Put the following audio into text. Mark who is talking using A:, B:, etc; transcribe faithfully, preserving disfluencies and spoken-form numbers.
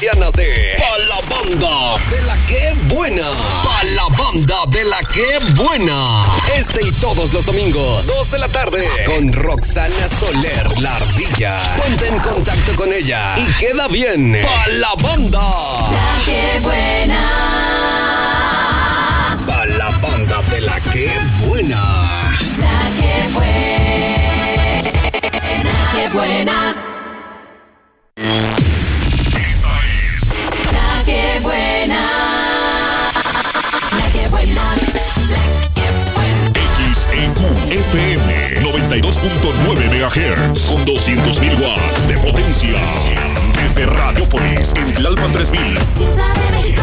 A: mañanas de Pa' la Banda de la Que Buena. Pa' la Banda de la Que Buena. Este y todos los domingos, dos de la tarde, con Roxana Soler, la Ardilla. Ponte en contacto con ella y queda bien. Pa' la Banda.
B: La Que Buena.
A: Pa' la Banda de la Que Buena.